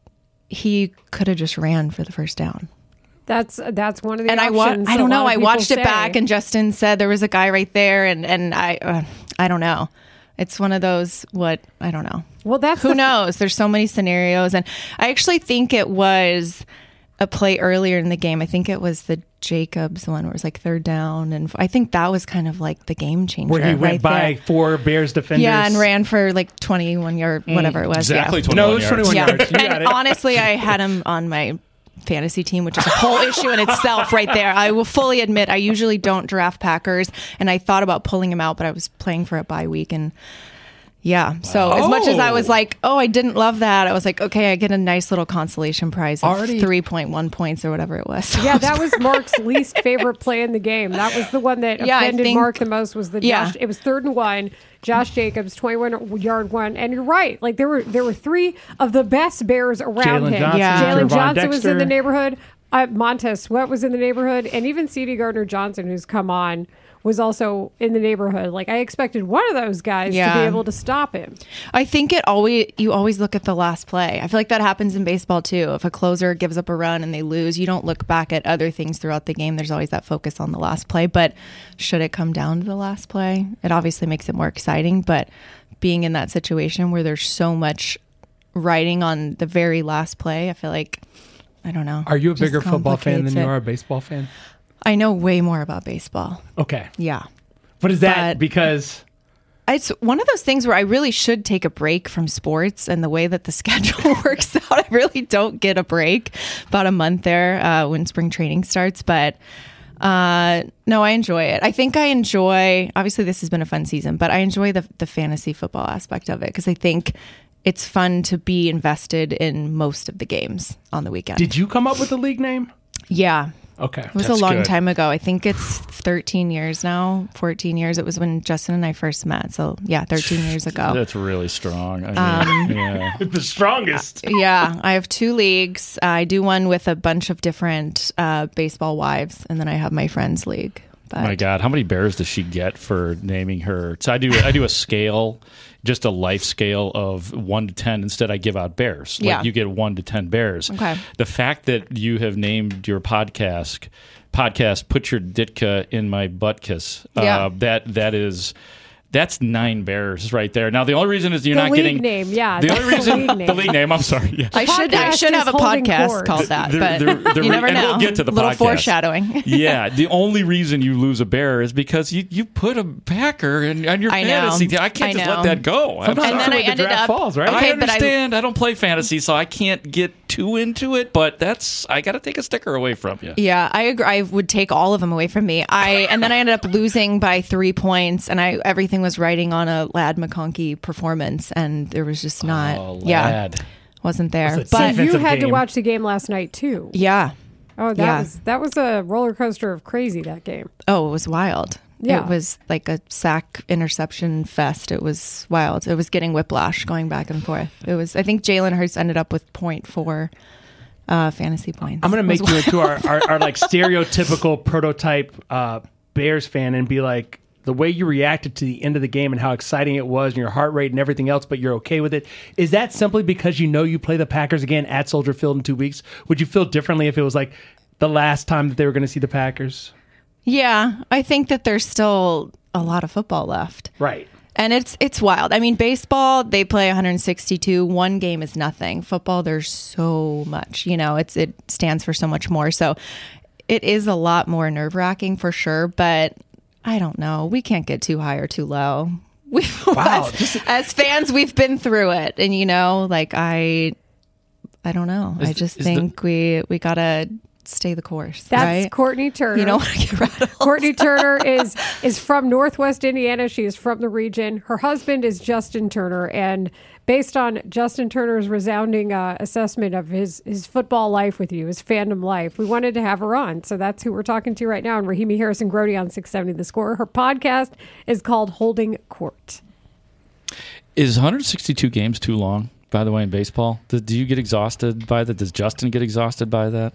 he could have just ran for the first down. That's one of the and options. I don't know. I watched it back, and Justin said there was a guy right there, and I don't know. It's one of those I don't know. Well, that's who knows. There's so many scenarios, and I actually think it was a play earlier in the game. I think it was the Jacobs one where it was like third down, and I think that was kind of like the game changer. Where he went by 4 Bears defenders. Yeah, and ran for like 21 yard, whatever it was. Exactly, yeah. 21 yards. 21 yards. You got And it. honestly, I had him on my fantasy team, which is a whole issue in itself right there. I will fully admit I usually don't draft Packers, and I thought about pulling him out, but I was playing for a bye week, and yeah. So as much as I was like, I didn't love that, I was like, okay, I get a nice little consolation prize of 3.1 points or whatever it was. So yeah, that was Mark's least favorite play in the game. That was the one that offended Mark the most. Was the Josh? It was 3rd and 1. Josh Jacobs, 21-yard one, and you're right. Like there were 3 of the best Bears around him. Jalen Johnson was in the neighborhood. Montez Sweat was in the neighborhood, and even C.D. Gardner-Johnson, who's come on, was also in the neighborhood. Like I expected one of those guys to be able to stop him. I think you always look at the last play. I feel like that happens in baseball too. If a closer gives up a run and they lose, you don't look back at other things throughout the game. There's always that focus on the last play. But should it come down to the last play, it obviously makes it more exciting. But being in that situation where there's so much riding on the very last play, I feel like, I don't know. Are you a bigger football fan than you are a baseball fan? I know way more about baseball. Okay. Yeah. What is that? Because It's one of those things where I really should take a break from sports and the way that the schedule works out. I really don't get a break. About a month there when spring training starts. But no, I enjoy it. I think I enjoy, obviously this has been a fun season, but I enjoy the fantasy football aspect of it because I think it's fun to be invested in most of the games on the weekend. Did you come up with the league name? Yeah. Okay. It was a long time ago. I think it's 13 years now, 14 years. It was when Justin and I first met. So, yeah, 13 years ago. That's really strong. I mean, yeah. The strongest. Yeah. I have 2 leagues. I do one with a bunch of different baseball wives, and then I have my friend's league. But my God, how many bears does she get for naming her? So I do a scale, just a life scale of 1 to 10. Instead, I give out bears. Like you get 1 to 10 bears. Okay. The fact that you have named your podcast "Put Your Ditka in My Butt Kiss," that's 9 bears right there. Now the only reason is you're not getting name. Yeah, the only reason the league name. I'm sorry. Yeah. I should have a podcast called that, but you never know. We'll get to the little podcast. Foreshadowing. Yeah, the only reason you lose a bear is because you put a Packer on your fantasy team. I can't just let that go. And then I ended up. Falls, right? I understand. I don't play fantasy, so I can't get too into it. But I got to take a sticker away from you. Yeah, I agree. I would take all of them away from me. And then I ended up losing by 3 points, and everything was riding on a Lad McConkey performance, and there was just not. Wasn't there. But you had to watch the game last night too. Yeah. Oh, that was a roller coaster of crazy, that game. Oh, it was wild. Yeah. It was like a sack interception fest. It was wild. It was getting whiplash going back and forth. I think Jalen Hurts ended up with 0.4 fantasy points. I'm going to make you into our like stereotypical prototype Bears fan and be like, the way you reacted to the end of the game and how exciting it was and your heart rate and everything else, but you're okay with it. Is that simply because you know you play the Packers again at Soldier Field in 2 weeks? Would you feel differently if it was like the last time that they were going to see the Packers? Yeah, I think that there's still a lot of football left. Right. And it's wild. I mean, baseball, they play 162. One game is nothing. Football, there's so much. It stands for so much more. So it is a lot more nerve-wracking for sure, but I don't know. We can't get too high or too low. As fans, we've been through it. And, I don't know. I just think we got to stay the course. That's right? Courtney Turner. You don't want to get rattled. Courtney Turner is from Northwest Indiana. She is from the region. Her husband is Justin Turner. And based on Justin Turner's resounding assessment of his football life with you, his fandom life, we wanted to have her on. So that's who we're talking to right now. And Rahimi Harrison-Grody on 670 The Score. Her podcast is called Holding Court. Is 162 games too long, by the way, in baseball? Do you get exhausted by that? Does Justin get exhausted by that?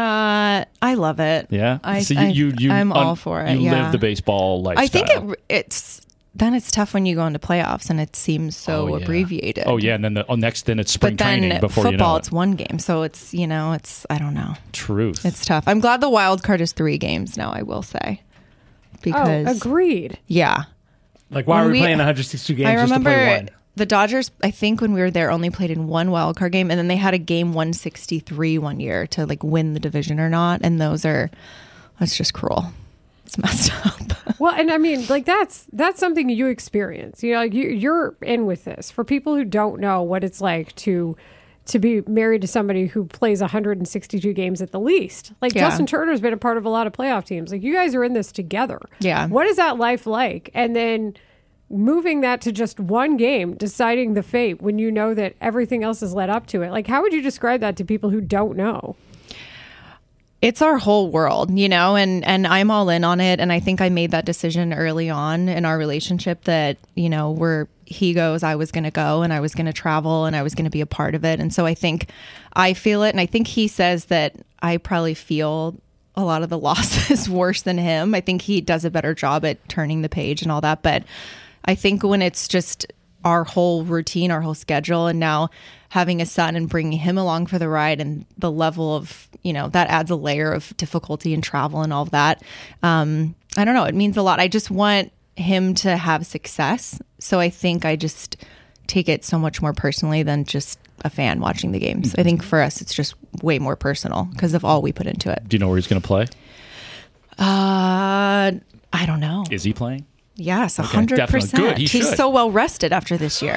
I love it. Yeah? I'm all for it. You live the baseball lifestyle. I think it's tough when you go into playoffs and it seems so abbreviated. Oh, yeah. And then then it's spring training before football, you know it. It's one game. So it's I don't know. Truth. It's tough. I'm glad the wild card is 3 games now, I will say. Because agreed. Yeah. Like, why are we playing 162 games just to play one? The Dodgers, I think when we were there, only played in 1 wild card game, and then they had a game 163 one year to win the division or not, and that's just cruel. It's messed up. Well, and I mean, that's something you experience. You're in with this. For people who don't know what it's like to be married to somebody who plays 162 games at the least. Justin Turner's been a part of a lot of playoff teams. You guys are in this together. Yeah. What is that life like? And then moving that to just one game, deciding the fate when you know that everything else has led up to it. How would you describe that to people who don't know? It's our whole world, and I'm all in on it. And I think I made that decision early on in our relationship that, where he goes, I was going to go and I was going to travel and I was going to be a part of it. And so I think I feel it. And I think he says that I probably feel a lot of the losses worse than him. I think he does a better job at turning the page and all that. But I think when it's just our whole routine, our whole schedule, and now having a son and bringing him along for the ride and the level of, that adds a layer of difficulty in travel and all of that. I don't know. It means a lot. I just want him to have success. So I think I just take it so much more personally than just a fan watching the games. I think for us, it's just way more personal because of all we put into it. Do you know where he's going to play? I don't know. Is he playing? Yes, Okay, 100%. definitely. Good, he He's should. so well rested after this year,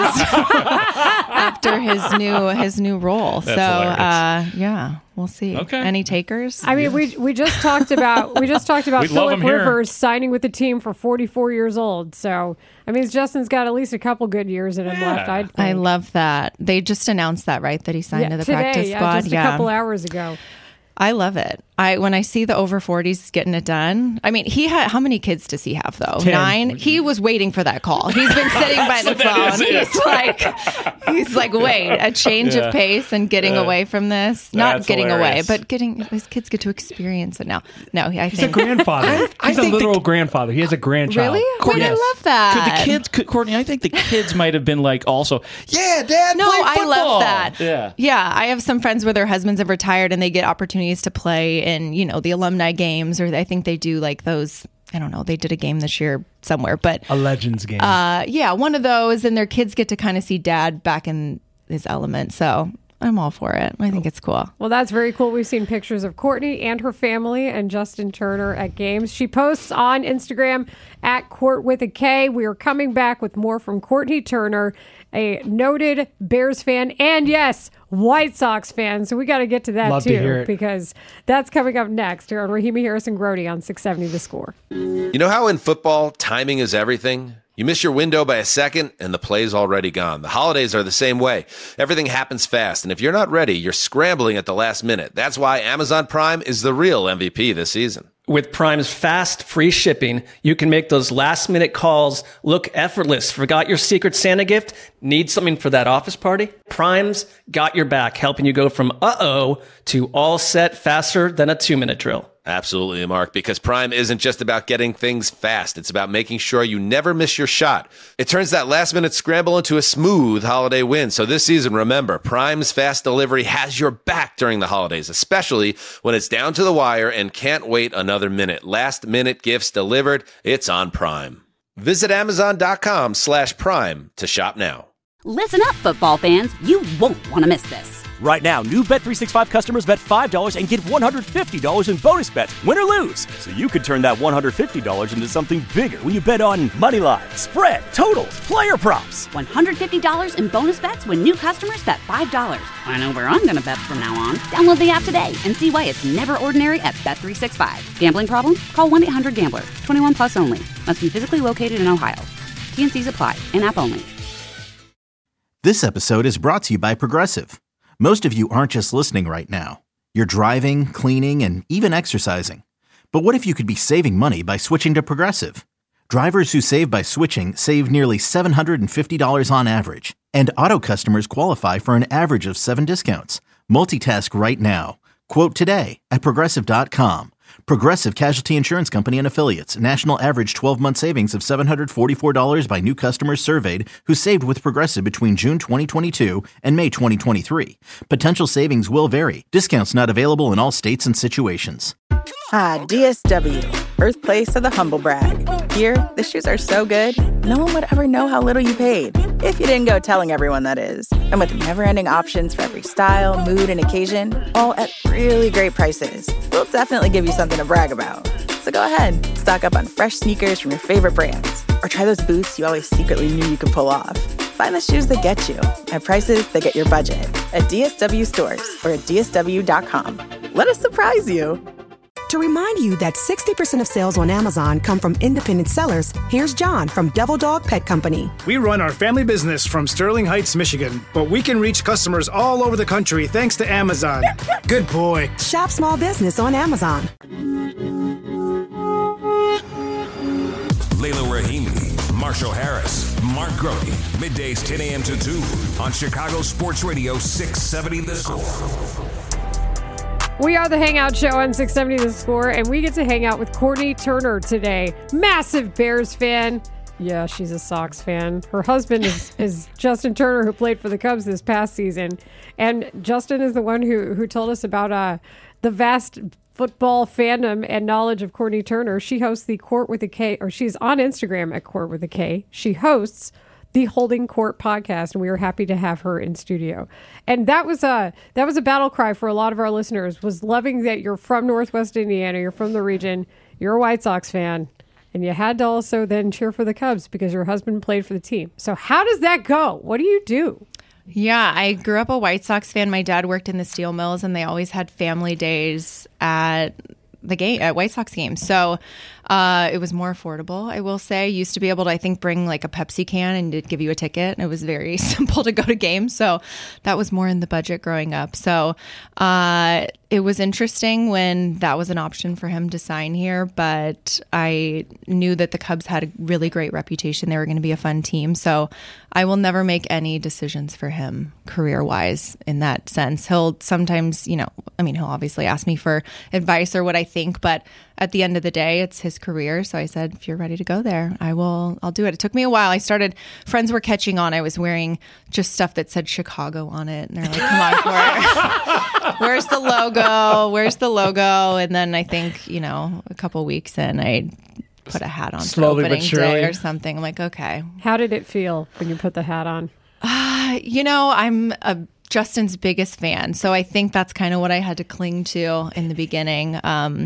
after his new role. That's Yeah, we'll see. Okay. Any takers? I mean, we just talked about We'd love Phillip him here. Rivers signing with the team for 44 years old. So I mean, Justin's got at least a couple good years in him left. I love that. They just announced that, right? That he signed to the today, practice squad. just a couple hours ago. I love it. When I see the over 40s getting it done. I mean, how many kids does he have though? 10. 9. He was waiting for that call. He's been sitting by the phone. He's like, wait, a change of pace and getting away from this. Not That's getting hilarious. away, but his kids get to experience it now. No, He's a grandfather. He's a literal grandfather. He has a grandchild. Really? Courtney, I love that. Courtney, I think the kids might have been like also, yeah, Dad, No, play I football. love that. Yeah. Yeah, I have some friends where their husbands have retired and they get opportunities to play in, the alumni games, or I think they do like those, I don't know, they did a game this year somewhere, but A Legends game. yeah, one of those, and their kids get to kind of see dad back in his element. So I'm all for it. I think it's cool. Well, that's very cool. We've seen pictures of Courtney and her family and Justin Turner at games. She posts on Instagram at Court with a K. We are coming back with more from Courtney Turner, a noted Bears fan, and yes, White Sox fan. So we got to get to that Love to hear too, it. because that's coming up next here on Rahimi Harris and Grody on 670 The Score. You know how in football, timing is everything? You miss your window by a second, and the play's already gone. The holidays are the same way. Everything happens fast, and if you're not ready, you're scrambling at the last minute. That's why Amazon Prime is the real MVP this season. With Prime's fast, free shipping, you can make those last-minute calls look effortless. Forgot your Secret Santa gift? Need something for that office party? Prime's got your back, helping you go from uh-oh to all set faster than a 2-minute drill. Absolutely, Mark, because Prime isn't just about getting things fast. It's about making sure you never miss your shot. It turns that last-minute scramble into a smooth holiday win. So this season, remember, Prime's fast delivery has your back during the holidays, especially when it's down to the wire and can't wait another minute. Last-minute gifts delivered, it's on Prime. Visit Amazon.com/Prime to shop now. Listen up, football fans. You won't want to miss this. Right now, new Bet365 customers bet $5 and get $150 in bonus bets, win or lose. So you could turn that $150 into something bigger when you bet on Moneyline, spread, totals, player props. $150 in bonus bets when new customers bet $5. I know where I'm going to bet from now on. Download the app today and see why it's never ordinary at Bet365. Gambling problem? Call 1-800-GAMBLER. 21 plus only. Must be physically located in Ohio. T&Cs apply. In-app only. This episode is brought to you by Progressive. Most of you aren't just listening right now. You're driving, cleaning, and even exercising. But what if you could be saving money by switching to Progressive? Drivers who save by switching save nearly $750 on average. And auto customers qualify for an average of 7 discounts. Multitask right now. Quote today at Progressive.com. Progressive Casualty Insurance Company and Affiliates. National average 12-month savings of $744 by new customers surveyed who saved with Progressive between June 2022 and May 2023. Potential savings will vary. Discounts not available in all states and situations. Ah, DSW, birthplace of the humble brag. Here, the shoes are so good, no one would ever know how little you paid. If you didn't go telling everyone, that is. And with never-ending options for every style, mood, and occasion, all at really great prices, we'll definitely give you something to brag about. So go ahead, stock up on fresh sneakers from your favorite brands, or try those boots you always secretly knew you could pull off. Find the shoes that get you at prices that get your budget at DSW stores or at DSW.com. Let us surprise you. To remind you that 60% of sales on Amazon come from independent sellers, here's John from Devil Dog Pet Company. We run our family business from Sterling Heights, Michigan, but we can reach customers all over the country thanks to Amazon. Good boy. Shop small business on Amazon. Layla Rahimi, Marshall Harris, Mark Grody, middays 10 a.m. to 2 on Chicago Sports Radio 670 The Score. We are the Hangout Show on 670 The Score, and we get to hang out with Courtney Turner today. Massive Bears fan. Yeah, she's a Sox fan. Her husband is Justin Turner, who played for the Cubs this past season. And Justin is the one who told us about the vast football fandom and knowledge of Courtney Turner. She hosts the Court with a K, or she's on Instagram at Court with a K. She hosts the Holding Court podcast, and we were happy to have her in studio. And that was a battle cry for a lot of our listeners, was loving that you're from Northwest Indiana, you're from the region, you're a White Sox fan, and you had to also then cheer for the Cubs because your husband played for the team. So how does that go? What do you do? Yeah, I grew up a White Sox fan. My dad worked in the steel mills, and they always had family days at White Sox games. So it was more affordable, I will say. Used to be able to, I think, bring like a Pepsi can and it'd give you a ticket. And it was very simple to go to games. So that was more in the budget growing up. So it was interesting when that was an option for him to sign here. But I knew that the Cubs had a really great reputation. They were going to be a fun team. So I will never make any decisions for him career-wise in that sense. He'll sometimes, he'll obviously ask me for advice or what I think, but at the end of the day, it's his career. So I said, if you're ready to go there, I'll do it. It took me a while. Friends were catching on. I was wearing just stuff that said Chicago on it. And they're like, come on, where's the logo? Where's the logo? And then I think, a couple weeks in, I put a hat on slowly for opening but surely day or something. I'm like, okay. How did it feel when you put the hat on? I'm Justin's biggest fan. So I think that's kind of what I had to cling to in the beginning.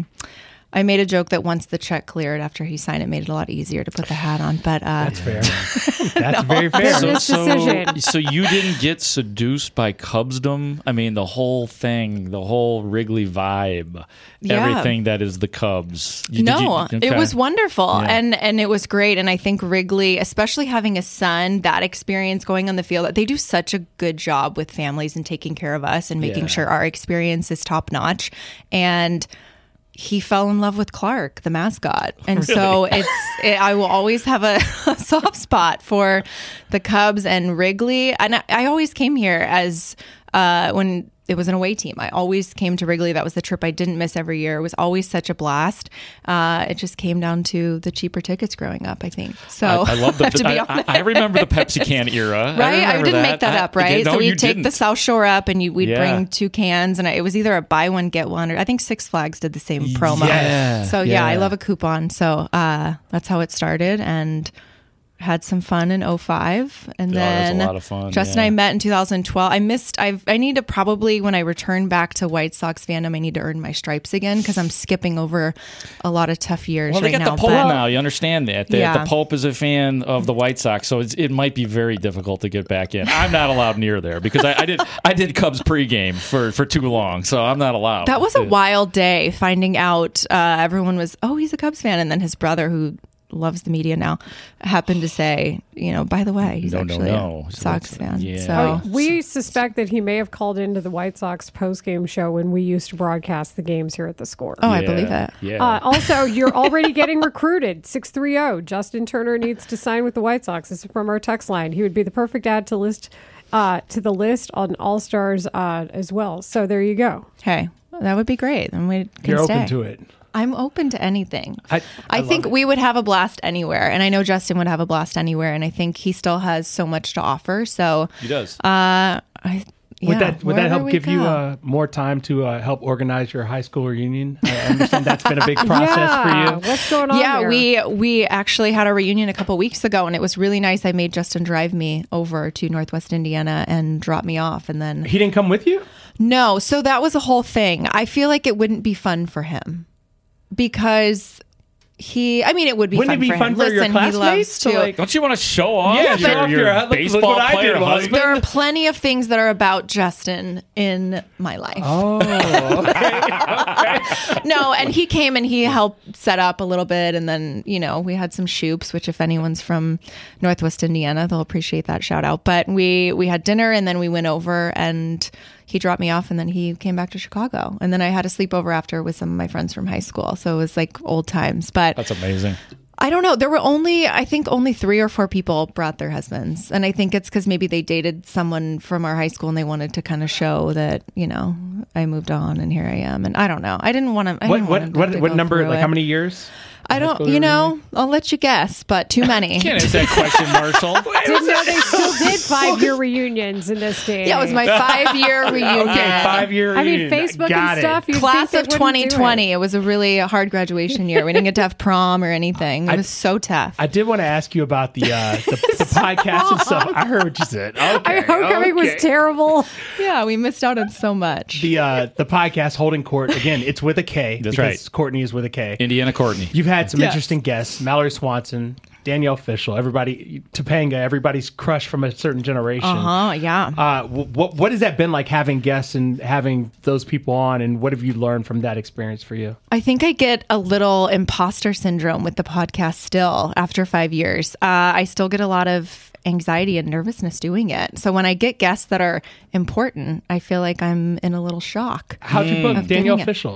I made a joke that once the check cleared after he signed, it made it a lot easier to put the hat on. But that's fair. That's very fair. So you didn't get seduced by Cubsdom? I mean, the whole thing, the whole Wrigley vibe, everything that is the Cubs. It was wonderful. Yeah. And it was great. And I think Wrigley, especially having a son, that experience going on the field, they do such a good job with families and taking care of us and making sure our experience is top notch. And he fell in love with Clark, the mascot. And so I will always have a soft spot for the Cubs and Wrigley. And I always came here as when it was an away team. I always came to Wrigley. That was the trip I didn't miss every year. It was always such a blast. It just came down to the cheaper tickets growing up, I think. So I love I remember the Pepsi can era. Right? I didn't make that up, right? So we'd take didn't. the South Shore up and we'd bring 2 cans, and it was either a buy one, get one, or I think Six Flags did the same promo. Yeah. So I love a coupon. So that's how it started, and had some fun in 2005, and then that's a lot of fun, Justin and I met in 2012. I need to probably, when I return back to White Sox fandom, I need to earn my stripes again because I'm skipping over a lot of tough years Well, they right got now. the Pope now. You understand that. The Yeah. Pope is a fan of the White Sox, so it might be very difficult to get back in. I'm not allowed near there because I did Cubs pregame for too long, so I'm not allowed. That was a wild day finding out everyone was, he's a Cubs fan, and then his brother, who loves the media now, happened to say, by the way, he's actually a Sox fan. Yeah. So we suspect that he may have called into the White Sox post-game show when we used to broadcast the games here at the Score. I believe it. Yeah. Also, you're already getting recruited. 630. Justin Turner needs to sign with the White Sox. This is from our text line. He would be the perfect add to the list on All-Stars as well. So there you go. Hey, that would be great. And we can You're stay. open to it. I'm open to anything. I think love it. we would have a blast anywhere, and I know Justin would have a blast anywhere, and I think he still has so much to offer. So He does. Would that help give you go. more time to help organize your high school reunion? I understand that's been a big process for you. What's going on there? we actually had a reunion a couple weeks ago, and it was really nice. I made Justin drive me over to Northwest Indiana and drop me off, and then He didn't come with you? No, so that was a whole thing. I feel like it wouldn't be fun for him because it would be Wouldn't fun it be for fun him. for your Listen, he classmates loves to, to. Don't you want to show off Yeah, show off your your look baseball what I player did, husband? There are plenty of things that are about Justin in my life. Oh, okay. No, and he came and he helped set up a little bit, and then we had some shoops, which if anyone's from Northwest Indiana, they'll appreciate that shout out. But we had dinner, and then we went over, and he dropped me off, and then he came back to Chicago, and then I had a sleepover after with some of my friends from high school, so it was like old times. But That's amazing. I don't know. There were only 3 or 4 people brought their husbands. And I think it's because maybe they dated someone from our high school and they wanted to kind of show that, I moved on and here I am. And I don't know. I didn't want to. What number, like how many years? I don't, I'll let you guess, but too many. Can't answer that question, Marshall. Didn't know they still did 5-year reunions in this day. Yeah, it was my 5-year reunion. Okay, 5-year I mean, reunion. Facebook Got and stuff. You'd Class think of they wouldn't do 2020. It was a really hard graduation year. We didn't get to have prom or anything. It was so tough. I did want to ask you about the podcast and stuff. I heard what you said. Okay, Homecoming was terrible. Yeah, we missed out on so much. The podcast Holding Court, again, it's with a K. That's because right. Courtney is with a K. Indiana Courtney. You've had some Yes. interesting guests: Mallory Swanson, Danielle Fishel, Topanga, everybody's crush from a certain generation. Yeah. What has that been like having guests and having those people on, and what have you learned from that experience for you? I think I get a little imposter syndrome with the podcast still after 5 years. I still get a lot of anxiety and nervousness doing it. So when I get guests that are important, I feel like I'm in a little shock. How'd you book Danielle Fishel?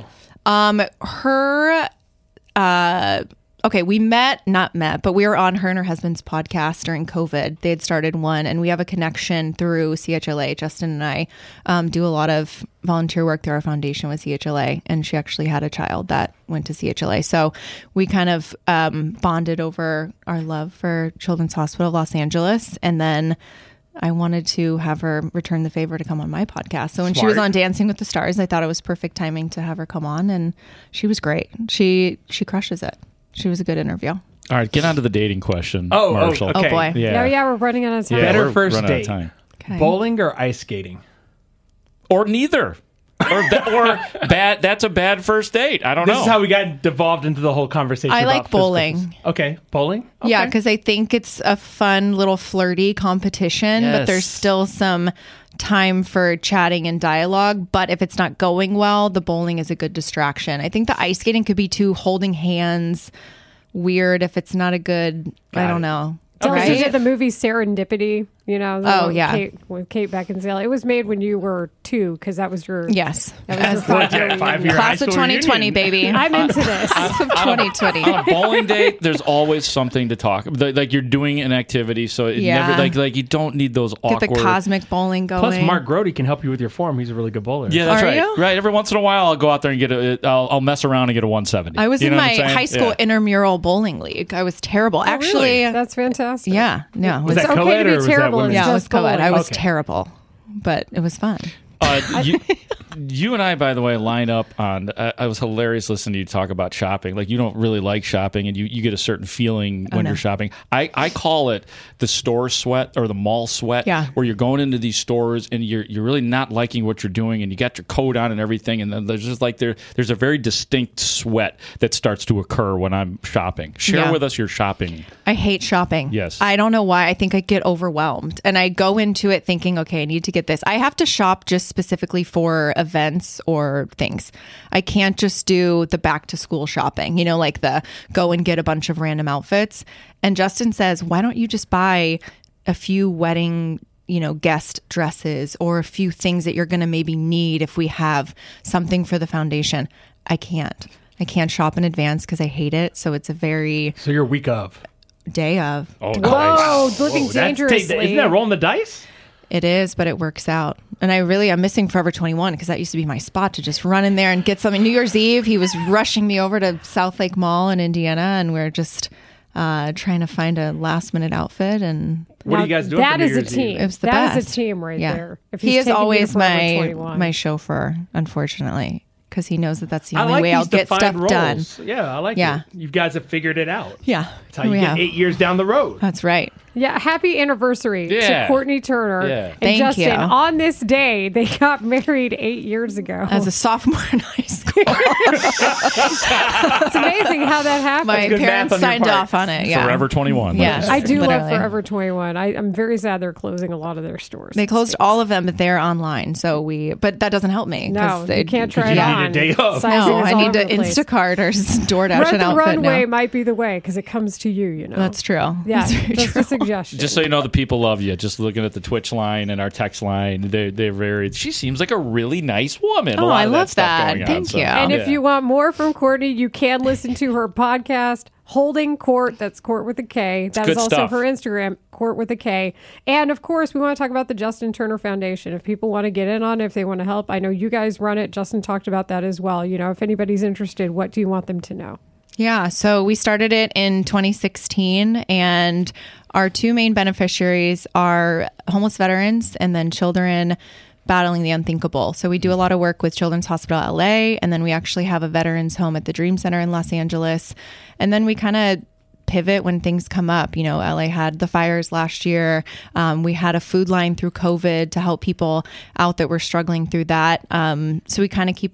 Okay, we not met, but we were on her and her husband's podcast during COVID. They had started one, and we have a connection through CHLA. Justin and I do a lot of volunteer work through our foundation with CHLA, and she actually had a child that went to CHLA. So we kind of bonded over our love for Children's Hospital of Los Angeles, and then I wanted to have her return the favor to come on my podcast. So when she was on Dancing with the Stars, I thought it was perfect timing to have her come on, and she was great. She crushes it. She was a good interview. All right, get on to the dating question, Marshall. Oh, boy. Yeah, we're running out of time. Better first date, time. Okay. Bowling or ice skating? Or neither. Or bad. That's a bad first date. I don't know. This is how we got devolved into the whole conversation. I about like bowling. physicals. Okay, bowling? Okay. Yeah, because I think it's a fun little flirty competition, but Yes. there's still some time for chatting and dialogue. But if it's not going well, the bowling is a good distraction. I think the ice skating could be too holding hands, weird if it's not a good, I don't know. Tells you that the movie Serendipity, you know? the Oh, one yeah. with Kate Beckinsale. It was made when you were 2, because that was your... Yes. That was your 5-year reunion. Class of 2020, baby. I'm into this. Class of 2020. On a bowling date, there's always something to talk. Like you're doing an activity, so it Yeah. never like you don't need those Get awkward. the cosmic bowling going. Plus, Mark Grody can help you with your form. He's a really good bowler. Yeah, that's Are right. you? Right. Every once in a while, I'll go out there and get I'll mess around and get a 170. I was You in know what my I'm saying? high school Yeah. intramural bowling league. I was terrible. Actually, That's fantastic. yeah. No, Was it's that okay co-ed to be or was that terrible. women's? It's yeah, it was just co-ed. I bowling. was Okay. terrible, but it was fun. You and I, by the way, line up on. I was hilarious listening to you talk about shopping. Like you don't really like shopping, and you get a certain feeling when no. you're shopping. I call it the store sweat or the mall sweat. Yeah. Where you're going into these stores and you're really not liking what you're doing, and you got your coat on and everything, and then there's just like there's a very distinct sweat that starts to occur when I'm shopping. Share Yeah. with us your shopping. I hate shopping. Yes. I don't know why. I think I get overwhelmed. And I go into it thinking, okay, I need to get this. I have to shop just specifically for events or things. I can't just do the back to school shopping, like the go and get a bunch of random outfits. And Justin says, why don't you just buy a few wedding guest dresses or a few things that you're going to maybe need if we have something for the foundation. I can't shop in advance because I hate it. So it's a very So you're week of. day of. Oh, Whoa, living That's dangerously. isn't that rolling the dice? It is, but it works out. And I'm missing Forever 21 because that used to be my spot to just run in there and get something. New Year's Eve, he was rushing me over to South Lake Mall in Indiana, and we're just trying to find a last minute outfit. And What are you guys doing for That New is a Year's Eve? team. it was the That best. is a team right Yeah. there. If he he's is taking you to always Forever 21. my chauffeur, unfortunately, because he knows that that's the I only like way these I'll get defined stuff roles. done. Yeah, I like Yeah. it. You guys have figured it out. Yeah, That's how you get 8 years down the road. That's right. Yeah, happy anniversary Yeah. to Courtney Turner Yeah. and Thank Justin. you. On this day, they got married 8 years ago. As a sophomore in high school, It's amazing how that happened. my good math parents on your signed part. off on it. Yeah, Forever 21. Yeah. Like I do love Literally. Forever 21. I'm very sad they're closing a lot of their stores. They closed all of them, but they're online. but that doesn't help me. No, 'cause you can't try it You on. need a day off. Sizing No, is I all need over to the place. Instacart or DoorDash Red an the outfit Runway now. might be the way because it comes to you, That's true. Yeah, That's very just true. a suggestion. Just so you know, the people love you. Just looking at the Twitch line and our text line, they're very. She seems like a really nice woman. A Oh, lot I of love stuff that. going on, Thank so, you. And if yeah. you want more from Courtney, you can listen to her podcast, Holding Court. That's Court with a K. That is good also stuff. her Instagram, Court with a K. And of course, we want to talk about the Justin Turner Foundation. If people want to get in on it, if they want to help, I know you guys run it. Justin talked about that as well. If anybody's interested, what do you want them to know? Yeah, so we started it in 2016, and our two main beneficiaries are homeless veterans and then children battling the unthinkable. So we do a lot of work with Children's Hospital LA, and then we actually have a veterans home at the Dream Center in Los Angeles. And then we kind of pivot when things come up. LA had the fires last year. We had a food line through COVID to help people out that were struggling through that. So we kind of keep it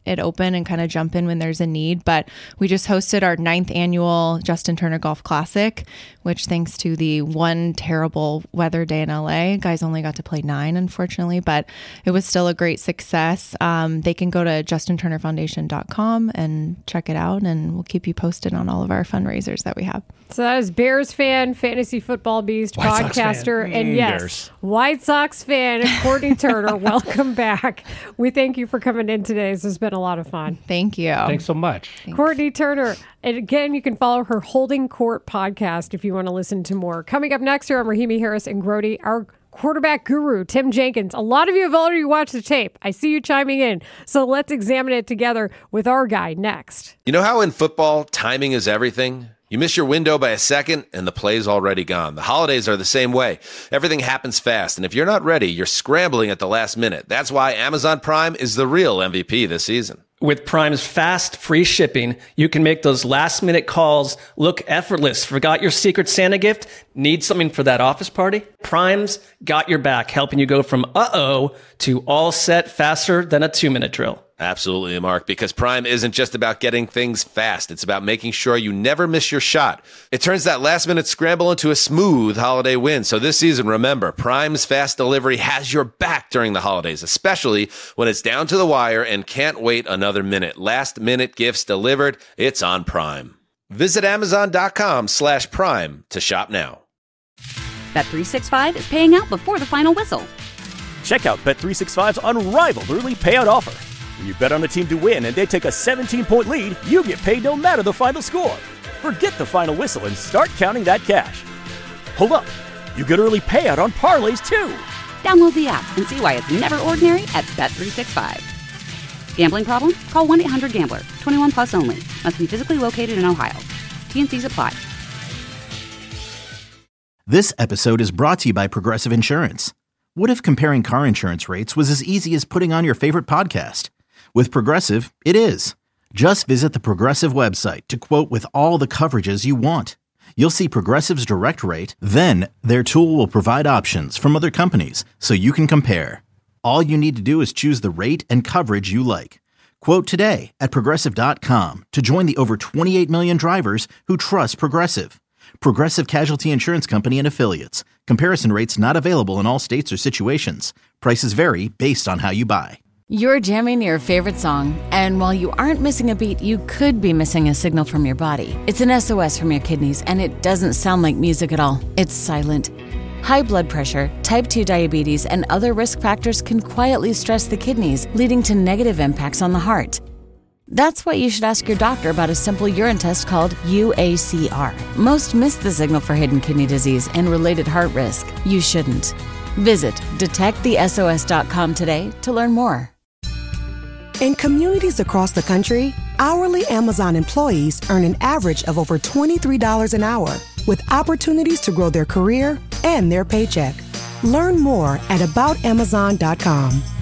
it open and kind of jump in when there's a need. But we just hosted our 9th annual Justin Turner Golf Classic, which thanks to the one terrible weather day in LA, guys only got to play 9, unfortunately, but it was still a great success. They can go to justinturnerfoundation.com and check it out, and we'll keep you posted on all of our fundraisers that we have. So that is Bears fan, fantasy football beast, White podcaster, and yes, Bears. White Sox fan, Courtney Turner. Welcome back. We thank you for coming in today. This has been a lot of fun. Thank you. Thanks so much. Courtney Turner. And again, you can follow her Holding Court podcast if you want to listen to more. Coming up next here on Rahimi Harris and Grody, our quarterback guru, Tim Jenkins. A lot of you have already watched the tape. I see you chiming in. So let's examine it together with our guy next. You know how in football, timing is everything? You miss your window by a second and the play's already gone. The holidays are the same way. Everything happens fast, and if you're not ready, you're scrambling at the last minute. That's why Amazon Prime is the real MVP this season. With Prime's fast, free shipping, you can make those last-minute calls look effortless. Forgot your Secret Santa gift? Need something for that office party? Prime's got your back, helping you go from uh-oh to all set faster than a 2-minute drill. Absolutely, Mark, because Prime isn't just about getting things fast. It's about making sure you never miss your shot. It turns that last-minute scramble into a smooth holiday win. So this season, remember, Prime's fast delivery has your back during the holidays, especially when it's down to the wire and can't wait another minute. Last-minute gifts delivered. It's on Prime. Visit Amazon.com/Prime to shop now. Bet365 is paying out before the final whistle. Check out Bet365's unrivaled early payout offer. When you bet on a team to win and they take a 17-point lead, you get paid no matter the final score. Forget the final whistle and start counting that cash. Hold up. You get early payout on parlays, too. Download the app and see why it's never ordinary at Bet365. Gambling problem? Call 1-800-GAMBLER. 21 plus only. Must be physically located in Ohio. T&Cs apply. This episode is brought to you by Progressive Insurance. What if comparing car insurance rates was as easy as putting on your favorite podcast? With Progressive, it is. Just visit the Progressive website to quote with all the coverages you want. You'll see Progressive's direct rate, then their tool will provide options from other companies so you can compare. All you need to do is choose the rate and coverage you like. Quote today at Progressive.com to join the over 28 million drivers who trust Progressive. Progressive Casualty Insurance Company and Affiliates. Comparison rates not available in all states or situations. Prices vary based on how you buy. You're jamming your favorite song, and while you aren't missing a beat, you could be missing a signal from your body. It's an SOS from your kidneys, and it doesn't sound like music at all. It's silent. High blood pressure, type 2 diabetes, and other risk factors can quietly stress the kidneys, leading to negative impacts on the heart. That's why you should ask your doctor about a simple urine test called UACR. Most miss the signal for hidden kidney disease and related heart risk. You shouldn't. Visit detectthesos.com today to learn more. In communities across the country, hourly Amazon employees earn an average of over $23 an hour, with opportunities to grow their career and their paycheck. Learn more at aboutamazon.com.